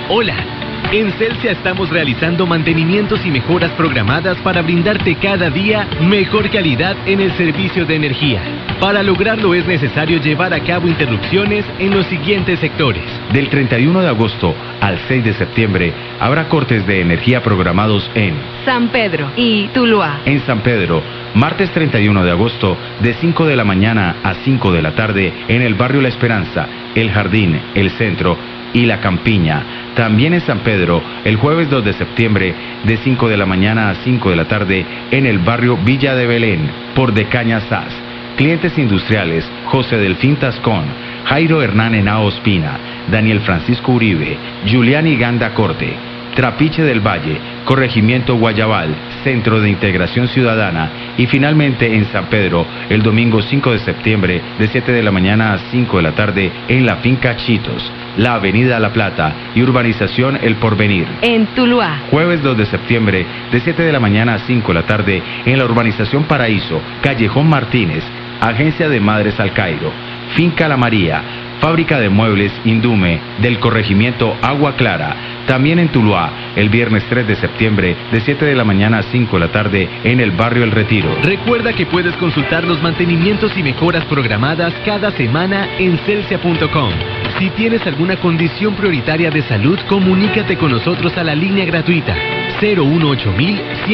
Hola. En Celsia estamos realizando mantenimientos y mejoras programadas para brindarte cada día mejor calidad en el servicio de energía. Para lograrlo es necesario llevar a cabo interrupciones en los siguientes sectores. Del 31 de agosto al 6 de septiembre habrá cortes de energía programados en San Pedro y Tuluá. En San Pedro, martes 31 de agosto, de 5 de la mañana a 5 de la tarde, en el barrio La Esperanza, El Jardín, El Centro y La Campiña. También en San Pedro, el jueves 2 de septiembre, de 5 de la mañana a 5 de la tarde, en el barrio Villa de Belén, por De Cañas SAS. Clientes industriales: José Delfín Tascón, Jairo Hernán Henao Ospina, Daniel Francisco Uribe, Julián Iganda Corte. Trapiche del Valle, Corregimiento Guayabal, Centro de Integración Ciudadana. Y finalmente en San Pedro, el domingo 5 de septiembre, de 7 de la mañana a 5 de la tarde, en la finca Chitos, la Avenida La Plata y Urbanización El Porvenir. En Tuluá, Jueves 2 de septiembre, de 7 de la mañana a 5 de la tarde, en la Urbanización Paraíso, Callejón Martínez, Agencia de Madres al Cairo, Finca La María, Fábrica de Muebles Indume del Corregimiento Agua Clara. También en Tuluá, el viernes 3 de septiembre, de 7 de la mañana a 5 de la tarde, en el barrio El Retiro. Recuerda que puedes consultar los mantenimientos y mejoras programadas cada semana en celsia.com. Si tienes alguna condición prioritaria de salud, comunícate con nosotros a la línea gratuita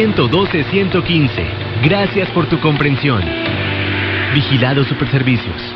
018-112-115. Gracias por tu comprensión. Vigilado Superservicios.